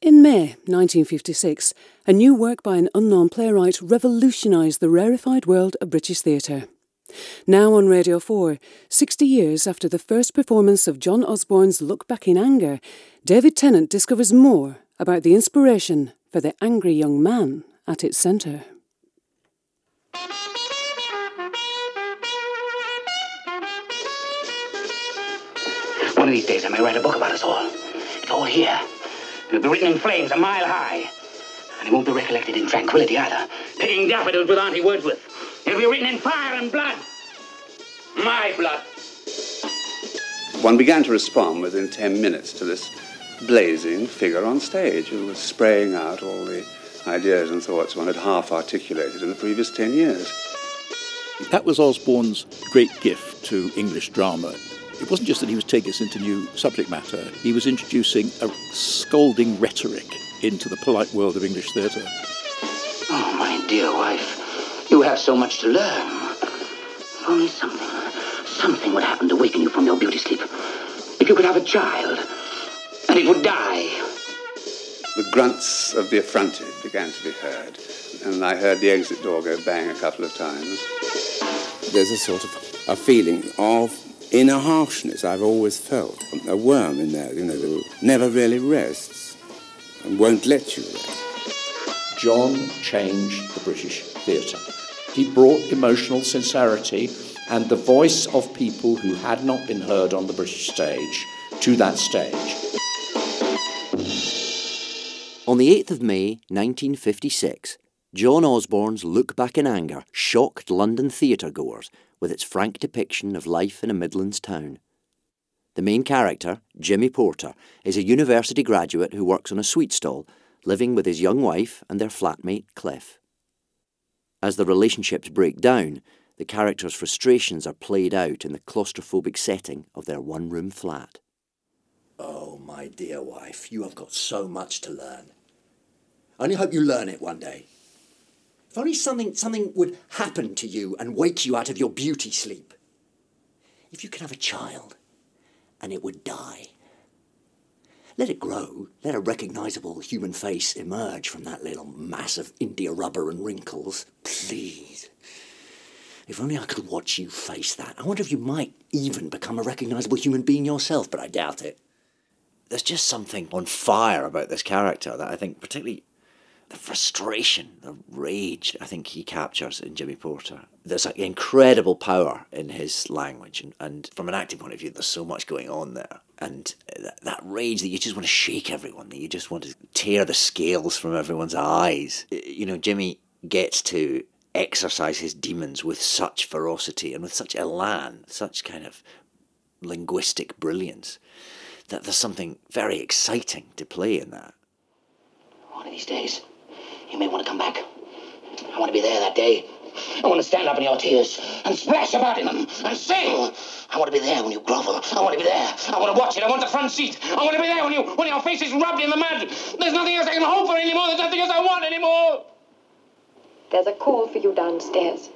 In May 1956, a new work by an unknown playwright revolutionised the rarefied world of British theatre. Now on Radio 4, 60 years after the first performance of John Osborne's Look Back in Anger, David Tennant discovers more about the inspiration for the angry young man at its centre. One of these days I may write a book about us all. It's all here. It'll be written in flames a mile high. And it won't be recollected in tranquility either. Picking daffodils with Auntie Wordsworth. It'll be written in fire and blood. My blood. One began to respond within 10 minutes to this blazing figure on stage who was spraying out all the ideas and thoughts one had half articulated in the previous 10 years. That was Osborne's great gift to English drama. It wasn't just that he was taking us into new subject matter, he was introducing a scolding rhetoric into the polite world of English theatre. Oh, my dear wife, you have so much to learn. If only something would happen to waken you from your beauty sleep. If you could have a child, and it would die. The grunts of the affronted began to be heard, and I heard the exit door go bang a couple of times. There's a sort of a feeling of inner harshness I've always felt. A worm in there, that never really rests and won't let you rest. John changed the British theatre. He brought emotional sincerity and the voice of people who had not been heard on the British stage to that stage. On the 8th of May 1956, John Osborne's Look Back in Anger shocked London theatre-goers with its frank depiction of life in a Midlands town. The main character, Jimmy Porter, is a university graduate who works on a sweet stall, living with his young wife and their flatmate, Cliff. As the relationships break down, the characters' frustrations are played out in the claustrophobic setting of their one-room flat. Oh, my dear wife, you have got so much to learn. I only hope you learn it one day. If only something would happen to you and wake you out of your beauty sleep. If you could have a child and it would die. Let it grow, let a recognisable human face emerge from that little mass of India rubber and wrinkles. Please. If only I could watch you face that. I wonder if you might even become a recognisable human being yourself, but I doubt it. There's just something on fire about this character that I think particularly the frustration, the rage I think he captures in Jimmy Porter. There's an incredible power in his language, and from an acting point of view, there's so much going on there. And that rage that you just want to shake everyone, that you just want to tear the scales from everyone's eyes. Jimmy gets to exercise his demons with such ferocity and with such elan, such kind of linguistic brilliance, that there's something very exciting to play in that. One of these days, you may want to come back. I want to be there that day. I want to stand up in your tears and splash about in them and sing. I want to be there when you grovel. I want to be there. I want to watch it. I want the front seat. I want to be there when your face is rubbed in the mud. There's nothing else I can hope for anymore. There's nothing else I want anymore. There's a call for you downstairs.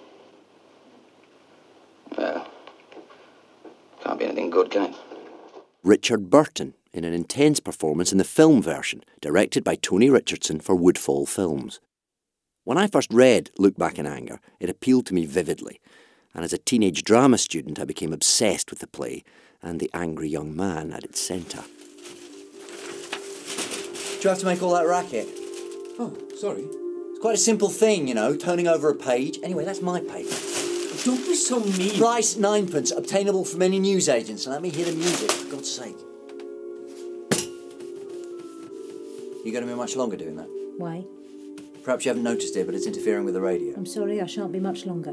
Well, can't be anything good, can it? Richard Burton in an intense performance in the film version, directed by Tony Richardson for Woodfall Films. When I first read Look Back in Anger, it appealed to me vividly, and as a teenage drama student I became obsessed with the play and the angry young man at its centre. Do you have to make all that racket? Oh, sorry. It's quite a simple thing, turning over a page. Anyway, that's my paper. Don't be so mean. Price 9p, obtainable from any newsagents. Let me hear the music, for God's sake. You going to be much longer doing that? Why? Perhaps you haven't noticed it, but it's interfering with the radio. I'm sorry, I shan't be much longer.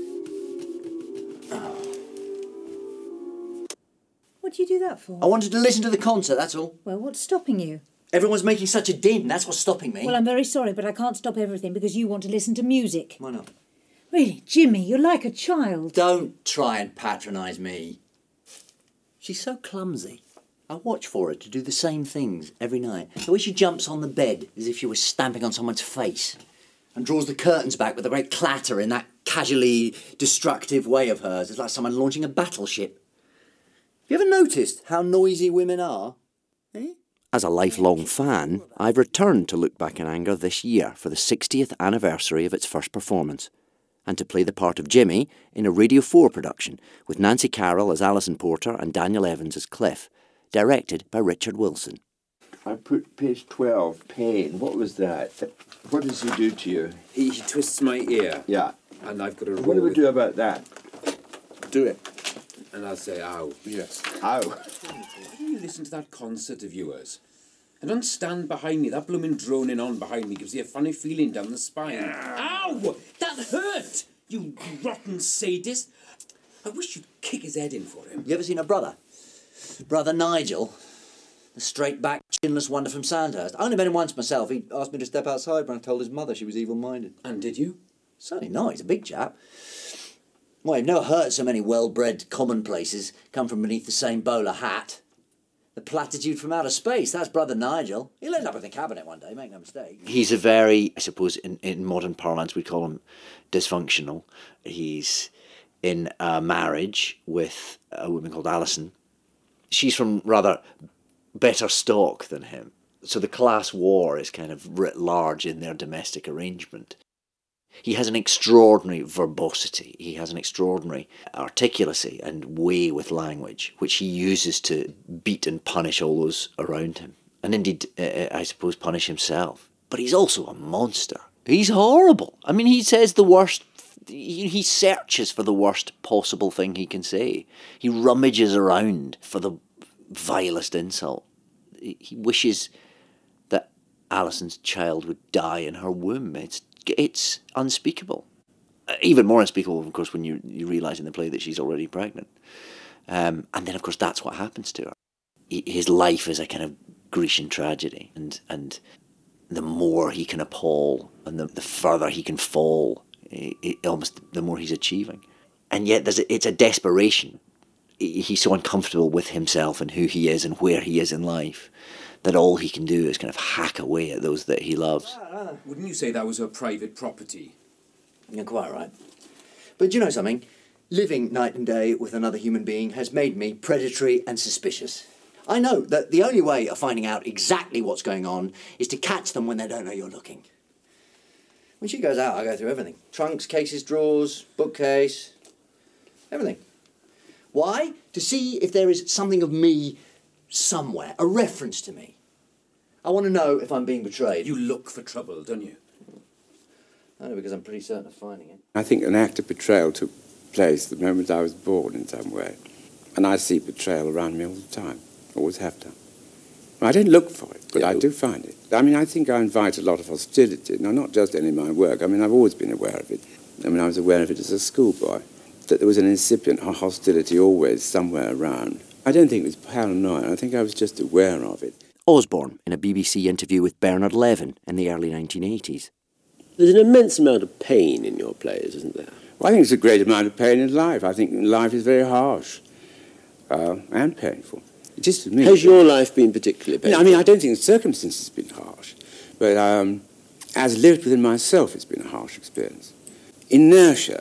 What do you do that for? I wanted to listen to the concert, that's all. Well, what's stopping you? Everyone's making such a din, that's what's stopping me. Well, I'm very sorry, but I can't stop everything because you want to listen to music. Why not? Really, Jimmy, you're like a child. Don't try and patronise me. She's so clumsy. I watch for her to do the same things every night. The way she jumps on the bed as if she was stamping on someone's face and draws the curtains back with a great clatter in that casually destructive way of hers. It's like someone launching a battleship. Have you ever noticed how noisy women are? Eh? As a lifelong fan, I've returned to Look Back in Anger this year for the 60th anniversary of its first performance, and to play the part of Jimmy in a Radio 4 production with Nancy Carroll as Alison Porter and Daniel Evans as Cliff, directed by Richard Wilson. I put page 12, pain. What was that? What does he do to you? He twists my ear. Yeah. And I've got to What do we do about that? Do it. And I'll say, ow. Yes. Ow. Why do you listen to that concert of yours? And don't stand behind me. That blooming droning on behind me gives you a funny feeling down the spine. Ow! That hurt! You rotten sadist. I wish you'd kick his head in for him. You ever seen a brother? Brother Nigel? The straight-backed, chinless wonder from Sandhurst. I only met him once myself. He asked me to step outside when I told his mother she was evil-minded. And did you? Certainly not. He's a big chap. Well, you've never heard so many well-bred commonplaces come from beneath the same bowler hat. The platitude from outer space, that's Brother Nigel. He'll end up in the cabinet one day, make no mistake. He's a very, I suppose, in modern parlance, we'd call him dysfunctional. He's in a marriage with a woman called Alison. She's from rather better stock than him. So the class war is kind of writ large in their domestic arrangement. He has an extraordinary verbosity. He has an extraordinary articulacy and way with language, which he uses to beat and punish all those around him. And indeed, I suppose, punish himself. But he's also a monster. He's horrible. I mean, he says the worst. He searches for the worst possible thing he can say. He rummages around for the vilest insult. He wishes that Alison's child would die in her womb. It's unspeakable. Even more unspeakable, of course, when you realise in the play that she's already pregnant. And then, of course, that's what happens to her. His life is a kind of Grecian tragedy, and the more he can appall and the further he can fall, almost the more he's achieving. And yet it's a desperation. He's so uncomfortable with himself and who he is and where he is in life that all he can do is kind of hack away at those that he loves. Wouldn't you say that was her private property? You're quite right. But do you know something? Living night and day with another human being has made me predatory and suspicious. I know that the only way of finding out exactly what's going on is to catch them when they don't know you're looking. When she goes out, I go through everything. Trunks, cases, drawers, bookcase, everything. Why? To see if there is something of me somewhere, a reference to me. I want to know if I'm being betrayed. You look for trouble, don't you? Only because I'm pretty certain of finding it. I think an act of betrayal took place the moment I was born in some way. And I see betrayal around me all the time. Always have done. I don't look for it, but I do find it. I mean, I think I invite a lot of hostility. Now, not just in my work. I mean, I've always been aware of it. I mean, I was aware of it as a schoolboy. That there was an incipient hostility always somewhere around. I don't think it was paranoia. I think I was just aware of it. Osborne, in a BBC interview with Bernard Levin in the early 1980s. There's an immense amount of pain in your plays, isn't there? Well, I think there's a great amount of pain in life. I think life is very harsh and painful. Just me. Has your life been particularly painful? I mean, I don't think the circumstances have been harsh. But as lived within myself, it's been a harsh experience. Inertia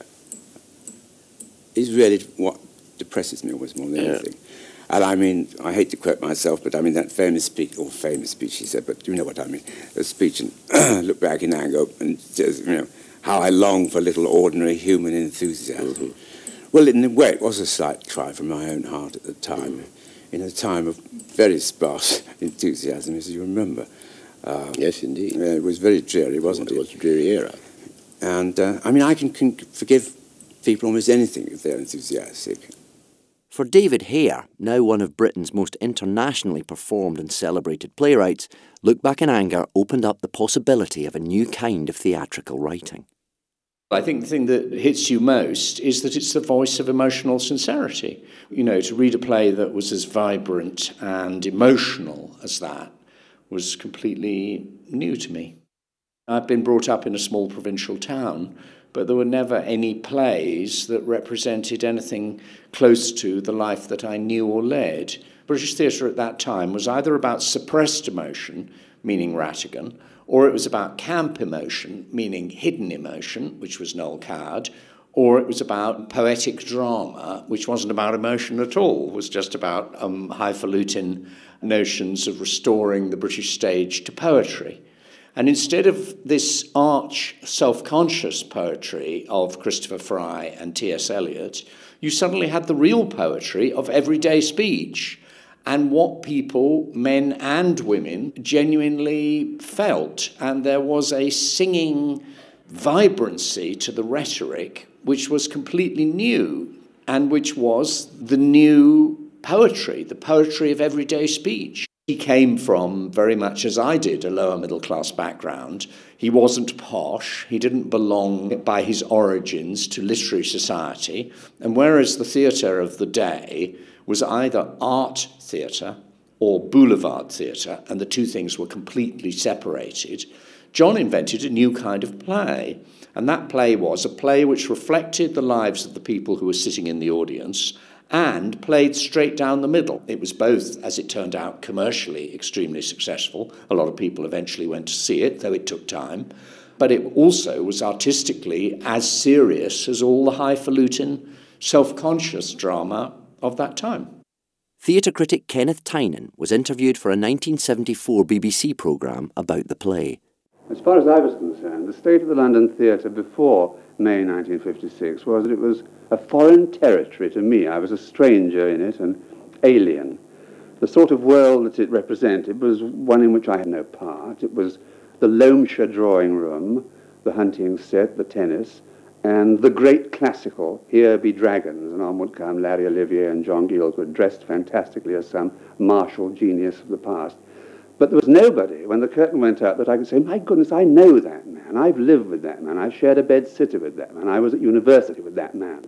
is really what depresses me almost more than anything. And I mean, I hate to quote myself, but I mean that famous speech, he said, but you know what I mean, a speech and Look Back in Anger and says, you know, how I long for little ordinary human enthusiasm. Mm-hmm. Well, in a way, it was a slight cry from my own heart at the time, in a time of very sparse enthusiasm, as you remember. Yes, indeed. It was very dreary, wasn't it? It was a dreary era. And, I mean, I can forgive people almost anything if they're enthusiastic. For David Hare, now one of Britain's most internationally performed and celebrated playwrights, Look Back in Anger opened up the possibility of a new kind of theatrical writing. I think the thing that hits you most is that it's the voice of emotional sincerity. You know, to read a play that was as vibrant and emotional as that was completely new to me. I've been brought up in a small provincial town, but there were never any plays that represented anything close to the life that I knew or led. British theatre at that time was either about suppressed emotion, meaning Rattigan, or it was about camp emotion, meaning hidden emotion, which was Noel Coward, or it was about poetic drama, which wasn't about emotion at all. It was just about highfalutin notions of restoring the British stage to poetry. And instead of this arch self-conscious poetry of Christopher Fry and T.S. Eliot, you suddenly had the real poetry of everyday speech and what people, men and women, genuinely felt. And there was a singing vibrancy to the rhetoric which was completely new and which was the new poetry, the poetry of everyday speech. He came from, very much as I did, a lower middle class background. He wasn't posh. He didn't belong by his origins to literary society. And whereas the theatre of the day was either art theatre or boulevard theatre, and the two things were completely separated, John invented a new kind of play. And that play was a play which reflected the lives of the people who were sitting in the audience and played straight down the middle. It was both, as it turned out, commercially extremely successful. A lot of people eventually went to see it, though it took time. But it also was artistically as serious as all the highfalutin, self-conscious drama of that time. Theatre critic Kenneth Tynan was interviewed for a 1974 BBC programme about the play. As far as I was concerned, the state of the London theatre before May 1956 was that it was a foreign territory to me. I was a stranger in it and alien. The sort of world that it represented was one in which I had no part. It was the Loamshire drawing room, the hunting set, the tennis, and the great classical Here Be Dragons, and on would come Larry Olivier and John Gielgud, dressed fantastically as some martial genius of the past. But there was nobody, when the curtain went up, that I could say, my goodness, I know that man. I've lived with that man. I've shared a bed-sitter with that man. I was at university with that man.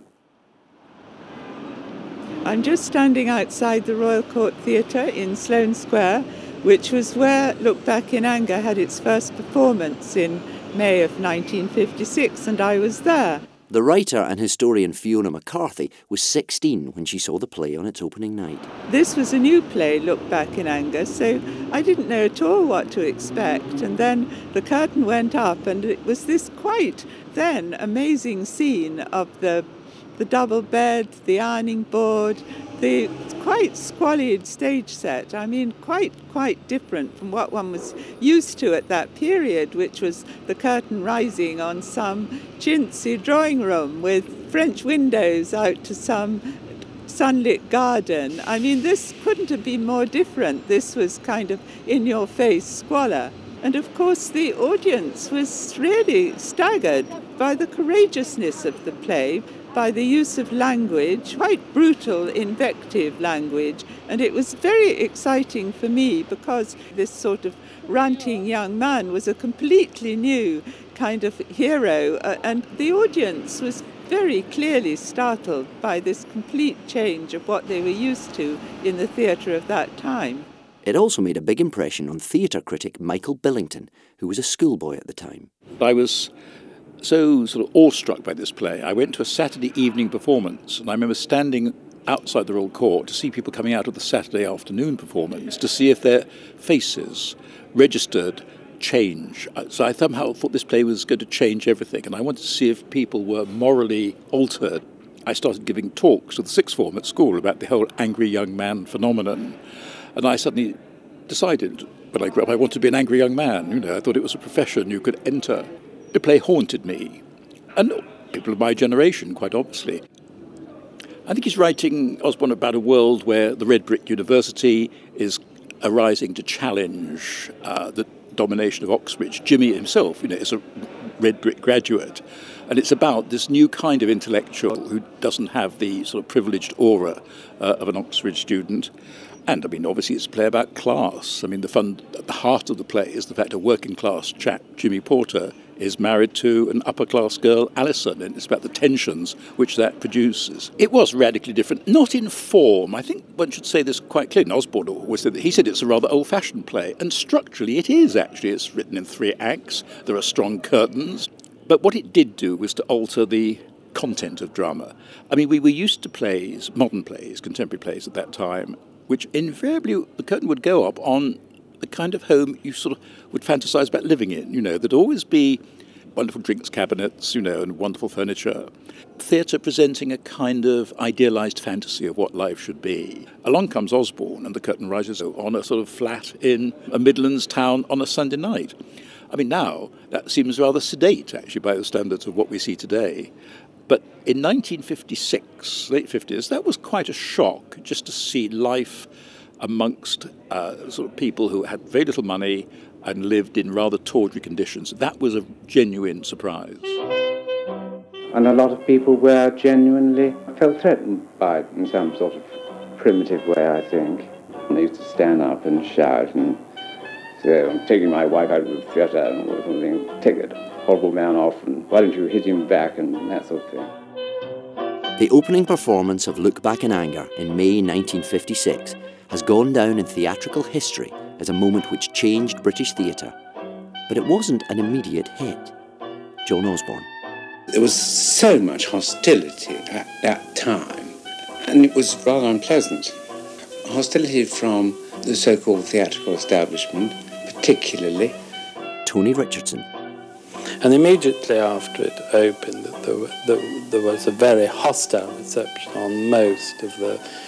I'm just standing outside the Royal Court Theatre in Sloane Square, which was where Look Back in Anger had its first performance in May of 1956, and I was there. The writer and historian Fiona McCarthy was 16 when she saw the play on its opening night. This was a new play, Look Back in Anger, so I didn't know at all what to expect. And then the curtain went up, and it was this quite then amazing scene of the double bed, the ironing board, the quite squalid stage set. I mean, quite different from what one was used to at that period, which was the curtain rising on some chintzy drawing room with French windows out to some sunlit garden. I mean, this couldn't have been more different. This was kind of in-your-face squalor. And of course, the audience was really staggered by the courageousness of the play, by the use of language, quite brutal invective language. And it was very exciting for me because this sort of ranting young man was a completely new kind of hero. And the audience was very clearly startled by this complete change of what they were used to in the theatre of that time. It also made a big impression on theatre critic Michael Billington, who was a schoolboy at the time. I was so sort of awestruck by this play. I went to a Saturday evening performance, and I remember standing outside the Royal Court to see people coming out of the Saturday afternoon performance to see if their faces registered change. So I somehow thought this play was going to change everything, and I wanted to see if people were morally altered. I started giving talks to the sixth form at school about the whole angry young man phenomenon, and I suddenly decided when I grew up I wanted to be an angry young man. You know, I thought it was a profession you could enter. The play haunted me, and people of my generation, quite obviously. I think he's writing, Osborne, about a world where the Red Brick University is arising to challenge the domination of Oxbridge. Jimmy himself, you know, is a Red Brick graduate, and it's about this new kind of intellectual who doesn't have the sort of privileged aura of an Oxford student. And, I mean, obviously it's a play about class. I mean, at the heart of the play is the fact a working-class chap, Jimmy Porter, is married to an upper-class girl, Alison, and it's about the tensions which that produces. It was radically different, not in form. I think one should say this quite clearly. Osborne always said that he said it's a rather old-fashioned play, and structurally it is, actually. It's written in 3 acts. There are strong curtains. But what it did do was to alter the content of drama. I mean, we were used to plays, modern plays, contemporary plays at that time, which invariably the curtain would go up on the kind of home you sort of would fantasize about living in, you know. There'd always be wonderful drinks cabinets, and wonderful furniture. Theatre presenting a kind of idealised fantasy of what life should be. Along comes Osborne and the curtain rises on a sort of flat in a Midlands town on a Sunday night. I mean, now that seems rather sedate, actually, by the standards of what we see today. But in 1956, late 50s, that was quite a shock just to see life amongst sort of people who had very little money and lived in rather tawdry conditions. That was a genuine surprise. And a lot of people were genuinely felt threatened by it in some sort of primitive way, I think. And they used to stand up and shout and say, I'm taking my wife out of the theatre and all something, take that horrible man off, and why don't you hit him back, and that sort of thing. The opening performance of Look Back in Anger in May 1956 has gone down in theatrical history as a moment which changed British theatre. But it wasn't an immediate hit. John Osborne. There was so much hostility at that time, and it was rather unpleasant. Hostility from the so-called theatrical establishment, particularly. Tony Richardson. And immediately after it opened, there was a very hostile reception on most of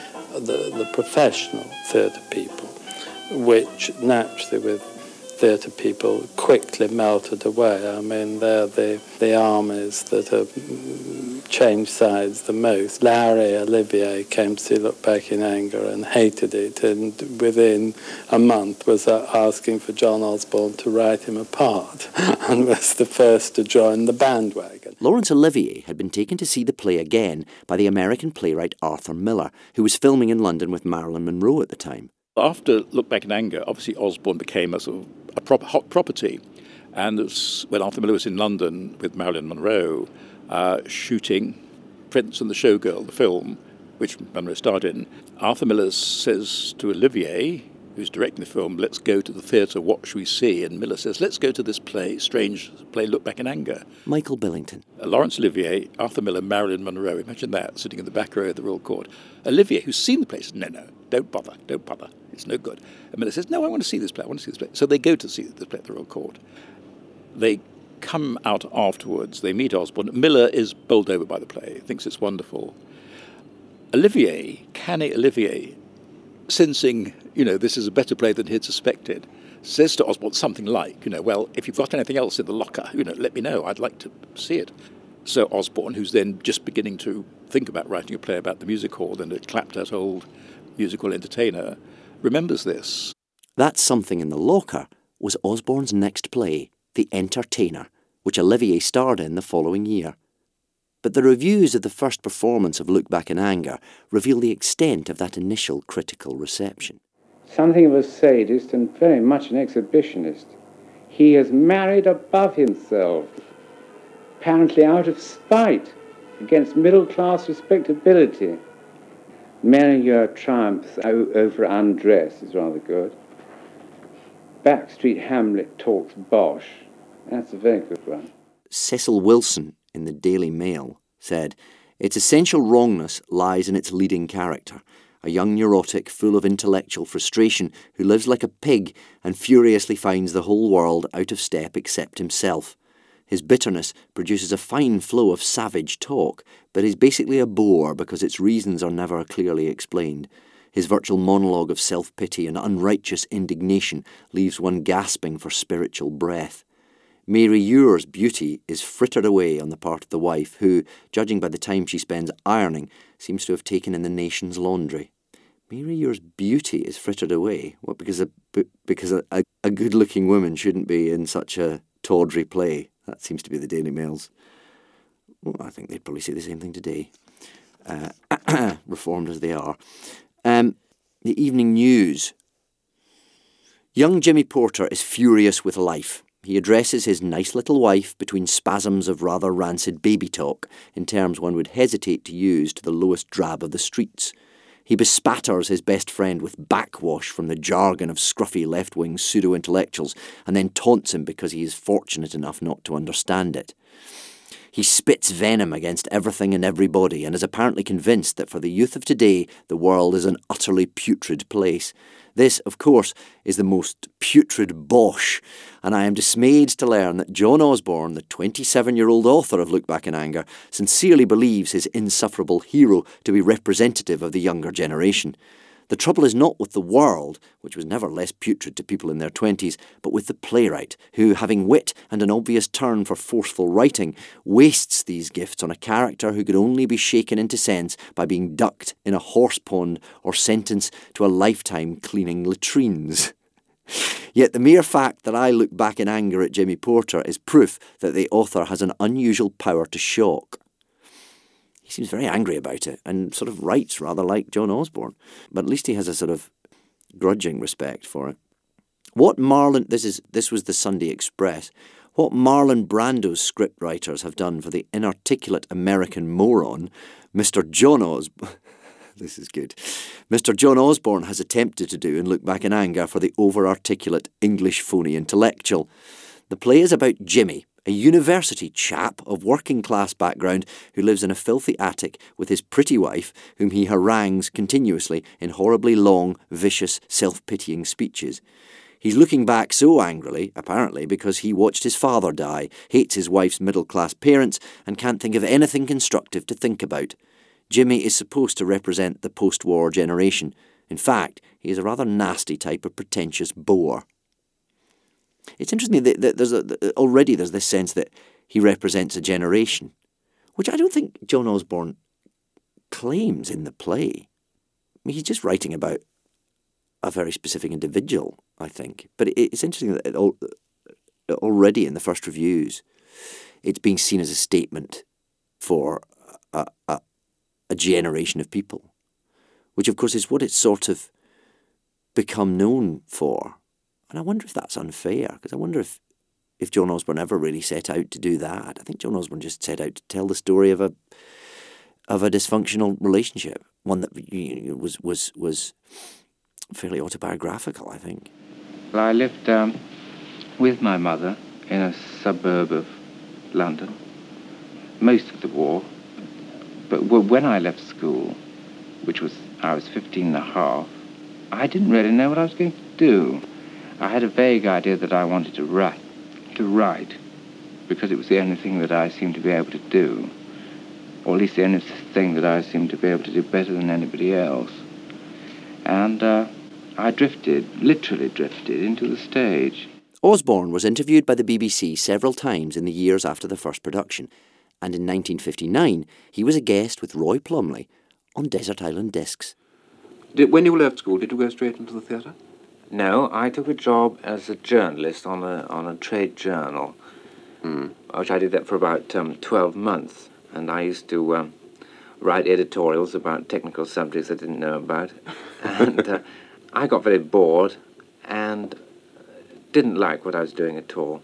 the professional theatre people, which naturally with theatre people quickly melted away. I mean, they're the armies that have changed sides the most. Larry Olivier came to see Look Back in Anger and hated it, and within a month was asking for John Osborne to write him a part and was the first to join the bandwagon. Laurence Olivier had been taken to see the play again by the American playwright Arthur Miller, who was filming in London with Marilyn Monroe at the time. After Look Back in Anger, obviously Osborne became a sort of hot property. And when Arthur Miller was in London with Marilyn Monroe, shooting Prince and the Showgirl, the film, which Monroe starred in, Arthur Miller says to Olivier, who's directing the film, let's go to the theatre, what shall we see? And Miller says, let's go to this play, strange play, Look Back in Anger. Michael Billington. Laurence Olivier, Arthur Miller, Marilyn Monroe, imagine that, sitting in the back row of the Royal Court. Olivier, who's seen the play, says, no, don't bother, it's no good. And Miller says, no, I want to see this play, So they go to see this play at the Royal Court. They come out afterwards, they meet Osborne. Miller is bowled over by the play, thinks it's wonderful. Canny Olivier, sensing, this is a better play than he'd suspected, says to Osborne something like, well, if you've got anything else in the locker, let me know, I'd like to see it. So Osborne, who's then just beginning to think about writing a play about the music hall and a clapped-out old musical entertainer, remembers this. That something in the locker was Osborne's next play, The Entertainer, which Olivier starred in the following year. But the reviews of the first performance of Look Back in Anger reveal the extent of that initial critical reception. Something of a sadist and very much an exhibitionist. He has married above himself, apparently out of spite against middle-class respectability. Marrying your triumphs over undress is rather good. Backstreet Hamlet talks bosh. That's a very good one. Cecil Wilson in the Daily Mail said, its essential wrongness lies in its leading character, a young neurotic full of intellectual frustration who lives like a pig and furiously finds the whole world out of step except himself. His bitterness produces a fine flow of savage talk, but is basically a bore because its reasons are never clearly explained. His virtual monologue of self-pity and unrighteous indignation leaves one gasping for spiritual breath. Mary Ewer's beauty is frittered away on the part of the wife who, judging by the time she spends ironing, seems to have taken in the nation's laundry. Mary Ewer's beauty is frittered away? What, because a good-looking woman shouldn't be in such a tawdry play? That seems to be the Daily Mail's. Well, I think they'd probably say the same thing today, reformed as they are. The Evening News. Young Jimmy Porter is furious with life. He addresses his nice little wife between spasms of rather rancid baby talk in terms one would hesitate to use to the lowest drab of the streets. He bespatters his best friend with backwash from the jargon of scruffy left-wing pseudo-intellectuals and then taunts him because he is fortunate enough not to understand it. He spits venom against everything and everybody and is apparently convinced that for the youth of today, the world is an utterly putrid place. This, of course, is the most putrid bosh, and I am dismayed to learn that John Osborne, the 27-year-old author of Look Back in Anger, sincerely believes his insufferable hero to be representative of the younger generation. The trouble is not with the world, which was never less putrid to people in their 20s, but with the playwright, who, having wit and an obvious turn for forceful writing, wastes these gifts on a character who could only be shaken into sense by being ducked in a horse pond or sentenced to a lifetime cleaning latrines. Yet the mere fact that I look back in anger at Jimmy Porter is proof that the author has an unusual power to shock. He seems very angry about it and sort of writes rather like John Osborne, but at least he has a sort of grudging respect for it. What Marlon... This was the Sunday Express. What Marlon Brando's scriptwriters have done for the inarticulate American moron, Mr. John Osborne... This is good. Mr. John Osborne has attempted to do in Look Back in Anger for the over-articulate English phony intellectual. The play is about Jimmy, a university chap of working-class background who lives in a filthy attic with his pretty wife, whom he harangues continuously in horribly long, vicious, self-pitying speeches. He's looking back so angrily, apparently, because he watched his father die, hates his wife's middle-class parents, and can't think of anything constructive to think about. Jimmy is supposed to represent the post-war generation. In fact, he is a rather nasty type of pretentious bore. It's interesting that already there's this sense that he represents a generation, which I don't think John Osborne claims in the play. I mean, he's just writing about a very specific individual, I think. But it's interesting that already in the first reviews, it's being seen as a statement for a generation of people, which of course is what it's sort of become known for. And I wonder if that's unfair, because I wonder if John Osborne ever really set out to do that. I think John Osborne just set out to tell the story of a dysfunctional relationship, one that was fairly autobiographical, I think. Well, I lived with my mother in a suburb of London most of the war. But when I left school, I was 15 and a half, I didn't really know what I was going to do. I had a vague idea that I wanted to write, because it was the only thing that I seemed to be able to do, or at least the only thing that I seemed to be able to do better than anybody else. And I literally drifted into the stage. Osborne was interviewed by the BBC several times in the years after the first production, and in 1959 he was a guest with Roy Plumley on Desert Island Discs. When you left school, did you go straight into the theatre? No, I took a job as a journalist on a trade journal, which I did that for about 12 months. And I used to write editorials about technical subjects I didn't know about. And I got very bored and didn't like what I was doing at all.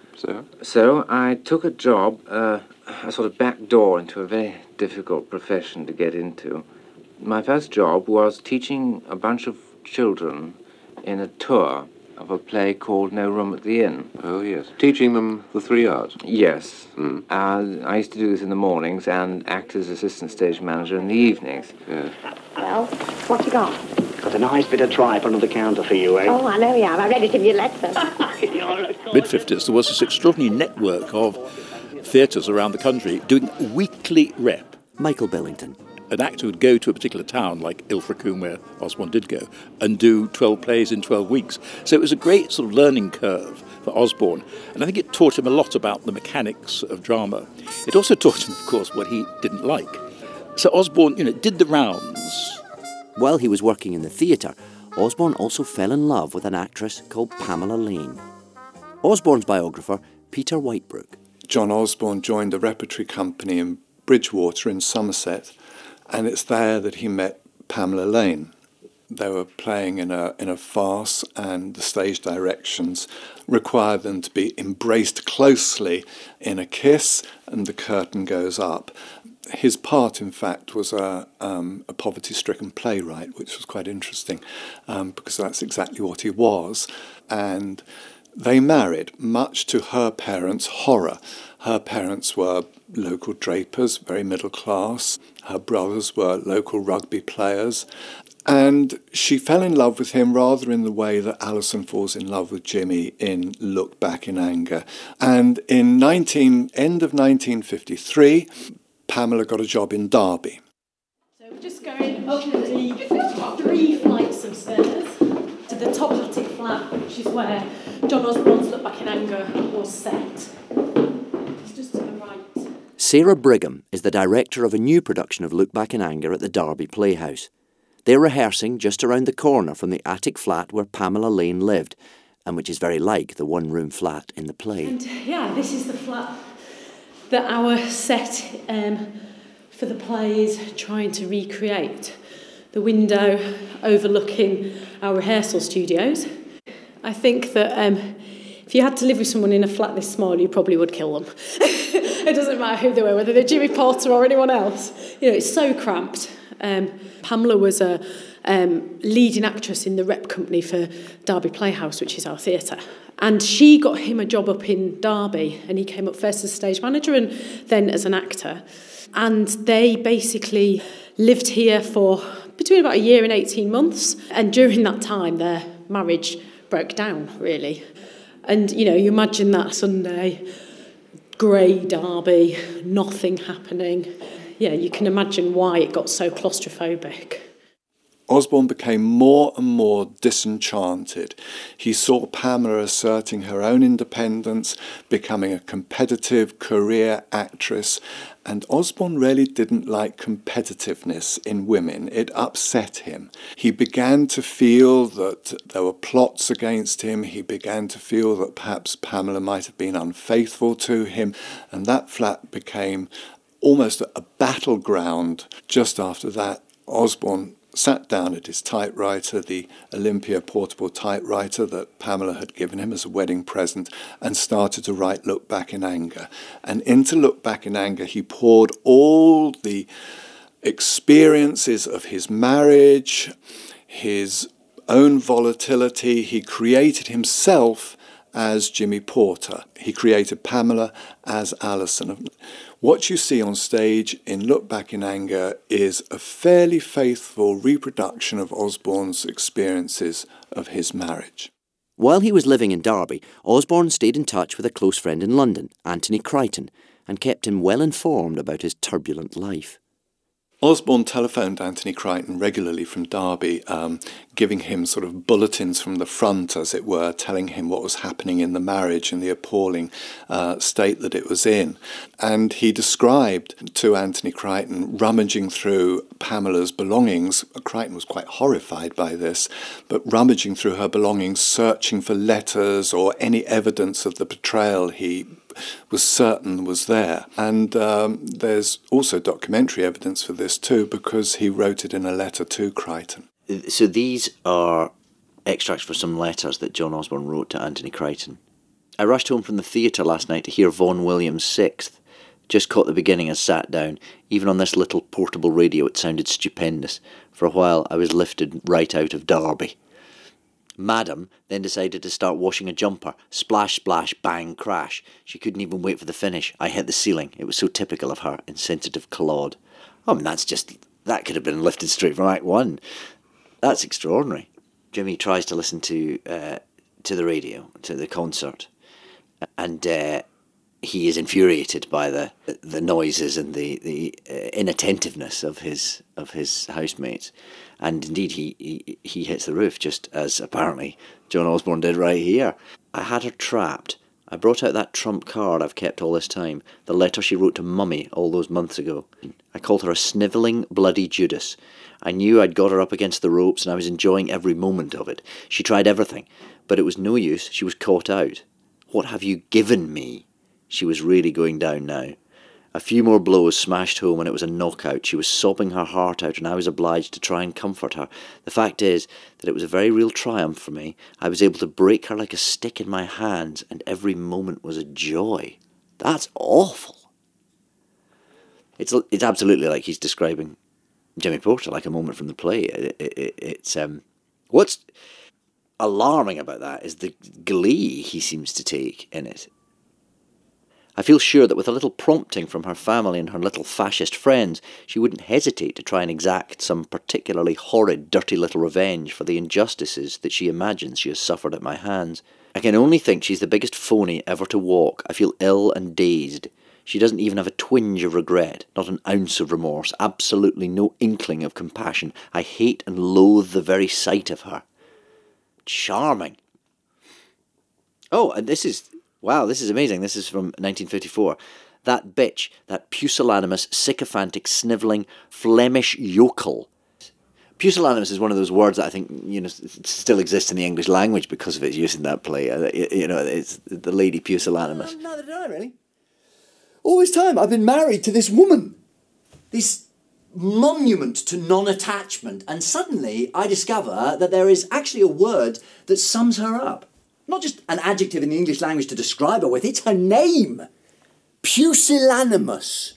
So I took a job, a sort of back door into a very difficult profession to get into. My first job was teaching a bunch of children in a tour of a play called No Room at the Inn. Oh, yes. Teaching them the 3 R's? Yes. I used to do this in the mornings and act as assistant stage manager in the evenings. Yes. Well, what you got? Got a nice bit of tripe under the counter for you, eh? Oh, I know you have. I read it in your letter. Mid-50s, there was this extraordinary network of theatres around the country doing weekly rep. Michael Billington. An actor would go to a particular town, like Ilfracombe, where Osborne did go, and do 12 plays in 12 weeks. So it was a great sort of learning curve for Osborne, and I think it taught him a lot about the mechanics of drama. It also taught him, of course, what he didn't like. So Osborne, did the rounds. While he was working in the theatre, Osborne also fell in love with an actress called Pamela Lane. Osborne's biographer, Peter Whitebrook. John Osborne joined a repertory company in Bridgewater in Somerset, and it's there that he met Pamela Lane. They were playing in a farce, and the stage directions required them to be embraced closely in a kiss, and the curtain goes up. His part, in fact, was a poverty-stricken playwright, which was quite interesting, because that's exactly what he was. And They married, much to her parents' horror. Her parents were local drapers, very middle class. Her brothers were local rugby players. And she fell in love with him rather in the way that Alison falls in love with Jimmy in Look Back in Anger. And in end of 1953, Pamela got a job in Derby. So we're just going up the 3 flights of stairs to the top attic flat, which is where John Osborne's Look Back in Anger was set. It's just to the right. Sarah Brigham is the director of a new production of Look Back in Anger at the Derby Playhouse. They're rehearsing just around the corner from the attic flat where Pamela Lane lived, and which is very like the one-room flat in the play. And this is the flat that our set for the play is trying to recreate. The window overlooking our rehearsal studios. I think that if you had to live with someone in a flat this small, you probably would kill them. It doesn't matter who they were, whether they're Jimmy Porter or anyone else. It's so cramped. Pamela was a leading actress in the rep company for Derby Playhouse, which is our theatre. And she got him a job up in Derby, and he came up first as a stage manager and then as an actor. And they basically lived here for between about a year and 18 months. And during that time, their marriage broke down, really. And, you imagine that Sunday, grey Derby, nothing happening. Yeah, you can imagine why it got so claustrophobic. Osborne became more and more disenchanted. He saw Pamela asserting her own independence, becoming a competitive career actress, and Osborne really didn't like competitiveness in women. It upset him. He began to feel that there were plots against him. He began to feel that perhaps Pamela might have been unfaithful to him, and that flat became almost a battleground. Just after that, Osborne sat down at his typewriter, the Olympia portable typewriter that Pamela had given him as a wedding present, and started to write Look Back in Anger. And into Look Back in Anger, he poured all the experiences of his marriage, his own volatility. He created himself as Jimmy Porter. He created Pamela as Alison. What you see on stage in Look Back in Anger is a fairly faithful reproduction of Osborne's experiences of his marriage. While he was living in Derby, Osborne stayed in touch with a close friend in London, Anthony Crichton, and kept him well informed about his turbulent life. Osborne telephoned Anthony Crichton regularly from Derby, giving him sort of bulletins from the front, as it were, telling him what was happening in the marriage and the appalling state that it was in. And he described to Anthony Crichton rummaging through Pamela's belongings. Crichton was quite horrified by this, but rummaging through her belongings, searching for letters or any evidence of the betrayal he was certain was there. And there's also documentary evidence for this too, because he wrote it in a letter to Crichton. So these are extracts from some letters that John Osborne wrote to Anthony Crichton. I rushed home from the theatre last night to hear Vaughan Williams' Sixth. Just caught the beginning and sat down. Even on this little portable radio it sounded stupendous. For a while I was lifted right out of Derby. Madam then decided to start washing a jumper. Splash, splash, bang, crash. She couldn't even wait for the finish. I hit the ceiling. It was so typical of her, insensitive Claude. I mean, that could have been lifted straight from Act 1. That's extraordinary. Jimmy tries to listen to the radio, to the concert, and he is infuriated by the noises and the inattentiveness of his housemates. And indeed, he hits the roof, just as apparently John Osborne did right here. I had her trapped. I brought out that trump card I've kept all this time, the letter she wrote to Mummy all those months ago. I called her a snivelling, bloody Judas. I knew I'd got her up against the ropes and I was enjoying every moment of it. She tried everything, but it was no use. She was caught out. What have you given me? She was really going down now. A few more blows smashed home and it was a knockout. She was sobbing her heart out and I was obliged to try and comfort her. The fact is that it was a very real triumph for me. I was able to break her like a stick in my hands and every moment was a joy. That's awful. It's absolutely like he's describing Jimmy Porter, like a moment from the play. alarming about that is the glee he seems to take in it. I feel sure that with a little prompting from her family and her little fascist friends, she wouldn't hesitate to try and exact some particularly horrid, dirty little revenge for the injustices that she imagines she has suffered at my hands. I can only think she's the biggest phony ever to walk. I feel ill and dazed. She doesn't even have a twinge of regret, not an ounce of remorse, absolutely no inkling of compassion. I hate and loathe the very sight of her. Charming. Oh, and this is amazing. This is from 1954. That bitch, that pusillanimous, sycophantic, snivelling, Flemish yokel. Pusillanimous is one of those words that I think, still exists in the English language because of its use in that play. It's the lady pusillanimous. Neither did I, really. All this time I've been married to this woman. This monument to non-attachment. And suddenly I discover that there is actually a word that sums her up. Not just an adjective in the English language to describe her with, it's her name. Pusillanimous.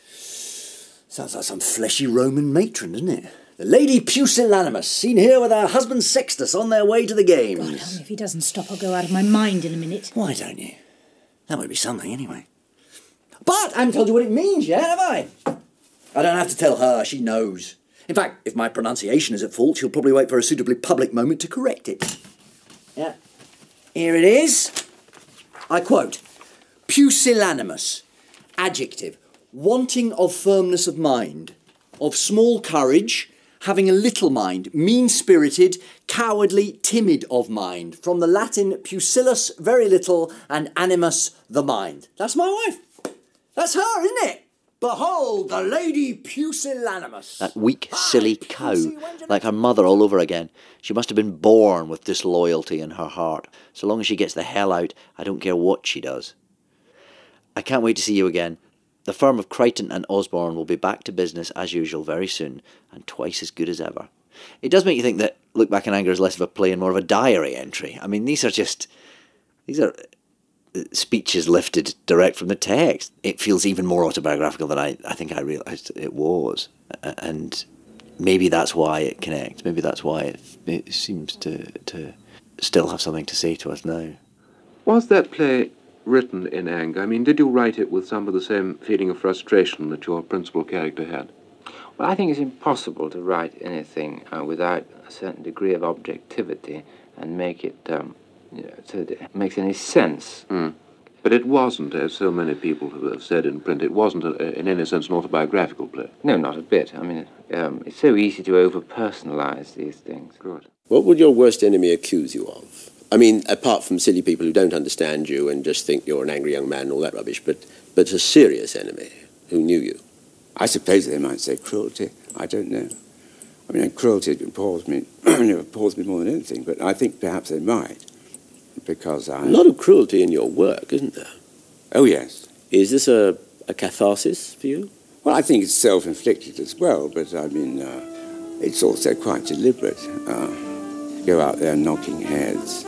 Sounds like some fleshy Roman matron, doesn't it? The Lady Pusillanimous, seen here with her husband Sextus on their way to the games. God, help me, if he doesn't stop, I'll go out of my mind in a minute. Why don't you? That would be something, anyway. But I haven't told you what it means yet, have I? I don't have to tell her, she knows. In fact, if my pronunciation is at fault, she'll probably wait for a suitably public moment to correct it. Yeah. Here it is. I quote, pusillanimous, adjective, wanting of firmness of mind, of small courage, having a little mind, mean-spirited, cowardly, timid of mind. From the Latin pusillus, very little, and animus, the mind. That's my wife. That's her, isn't it? Behold, the Lady Pusillanimous. That weak, silly cow, like her mother all over again. She must have been born with disloyalty in her heart. So long as she gets the hell out, I don't care what she does. I can't wait to see you again. The firm of Crichton and Osborne will be back to business as usual very soon, and twice as good as ever. It does make you think that Look Back in Anger is less of a play and more of a diary entry. I mean, these are speeches lifted direct from the text. It feels even more autobiographical than I think I realised it was. And maybe that's why it connects. Maybe that's why it seems to still have something to say to us now. Was that play written in anger? I mean, did you write it with some of the same feeling of frustration that your principal character had? Well, I think it's impossible to write anything without a certain degree of objectivity and make it so that it makes any sense. Mm. But it wasn't, as so many people have said in print, it wasn't in any sense an autobiographical play. No, not a bit. I mean, it's so easy to over-personalise these things. Good. What would your worst enemy accuse you of? I mean, apart from silly people who don't understand you and just think you're an angry young man and all that rubbish, but a serious enemy who knew you. I suppose they might say cruelty. I don't know. I mean, cruelty appalls me, appalls me more than anything, but I think perhaps they might. Because a lot of cruelty in your work, isn't there? Oh, yes. Is this a catharsis for you? Well, I think it's self-inflicted as well, but I mean, it's also quite deliberate. Go out there knocking heads.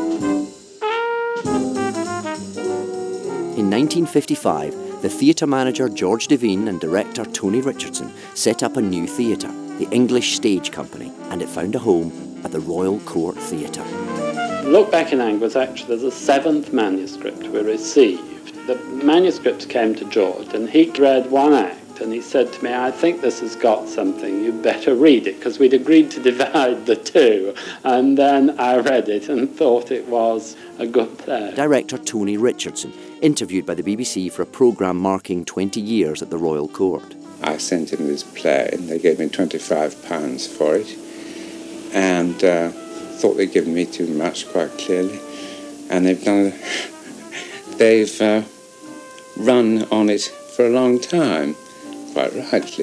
In 1955, the theatre manager George Devine and director Tony Richardson set up a new theatre, the English Stage Company, and it found a home at the Royal Court Theatre. Look Back in Anger was actually the 7th manuscript we received. The manuscript came to George and he read one act and he said to me, I think this has got something, you'd better read it, because we'd agreed to divide the two. And then I read it and thought it was a good play. Director Tony Richardson, interviewed by the BBC for a programme marking 20 years at the Royal Court. I sent him this play and they gave me £25 for it. And thought they'd given me too much, quite clearly, and they've run on it for a long time, quite rightly.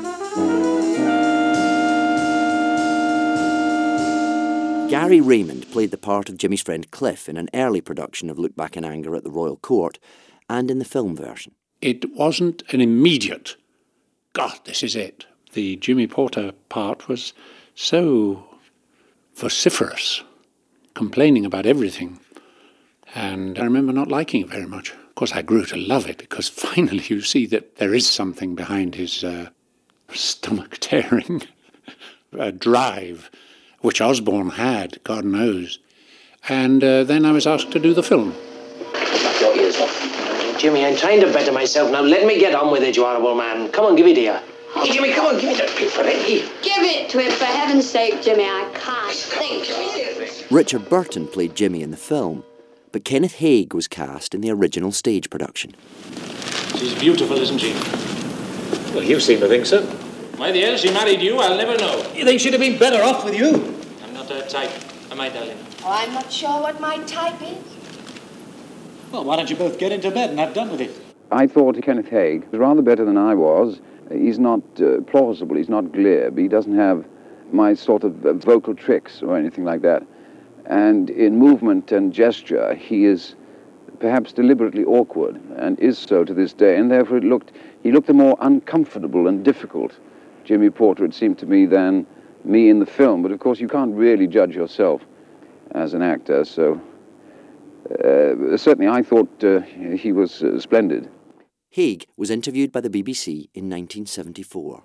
Gary Raymond played the part of Jimmy's friend Cliff in an early production of Look Back in Anger at the Royal Court, and in the film version. It wasn't an immediate, God, this is it. The Jimmy Porter part was so vociferous, complaining about everything. And I remember not liking it very much. Of course, I grew to love it, because finally you see that there is something behind his stomach-tearing drive, which Osborne had, God knows. And then I was asked to do the film. Your ears off. Jimmy, I'm trying to better myself now. Let me get on with it, you horrible man. Come on, give it here. Hey, Jimmy, come on, give me that paper, Eddie. Give it to him, for heaven's sake, Jimmy. I can't think. Richard Burton played Jimmy in the film, but Kenneth Haig was cast in the original stage production. She's beautiful, isn't she? Well, you seem to think so. Why the hell she married you, I'll never know. You think she'd have been better off with you? I'm not her type, am I, darling? Oh, I'm not sure what my type is. Well, why don't you both get into bed and have done with it? I thought Kenneth Haig was rather better than I was. He's not plausible, he's not glib, he doesn't have my sort of vocal tricks or anything like that. And in movement and gesture, he is perhaps deliberately awkward, and is so to this day, and therefore he looked a more uncomfortable and difficult Jimmy Porter, it seemed to me, than me in the film. But of course, you can't really judge yourself as an actor, so certainly I thought he was splendid. Haig was interviewed by the BBC in 1974.